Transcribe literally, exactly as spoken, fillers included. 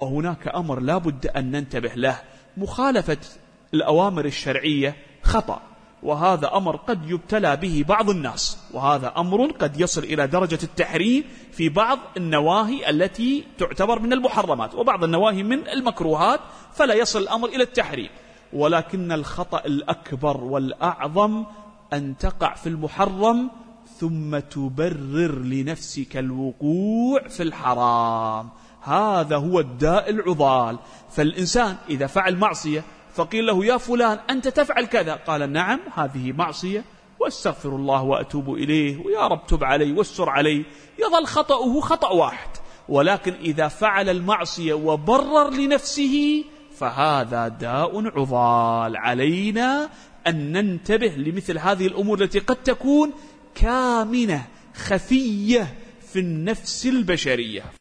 وهناك أمر لا بد أن ننتبه له: مخالفة الأوامر الشرعية خطأ، وهذا أمر قد يبتلى به بعض الناس، وهذا أمر قد يصل إلى درجة التحريم في بعض النواهي التي تعتبر من المحرمات، وبعض النواهي من المكروهات، فلا يصل الأمر إلى التحريم. ولكن الخطأ الأكبر والأعظم أن تقع في المحرم ثم تبرر لنفسك الوقوع في الحرام. هذا هو الداء العضال. فالإنسان إذا فعل معصية فقيل له: يا فلان أنت تفعل كذا، قال: نعم هذه معصية واستغفر الله وأتوب إليه، ويا رب تب علي واستر علي، يظل خطأه خطأ واحد. ولكن إذا فعل المعصية وبرر لنفسه فهذا داء عضال. علينا أن ننتبه لمثل هذه الأمور التي قد تكون كامنة خفية في النفس البشرية.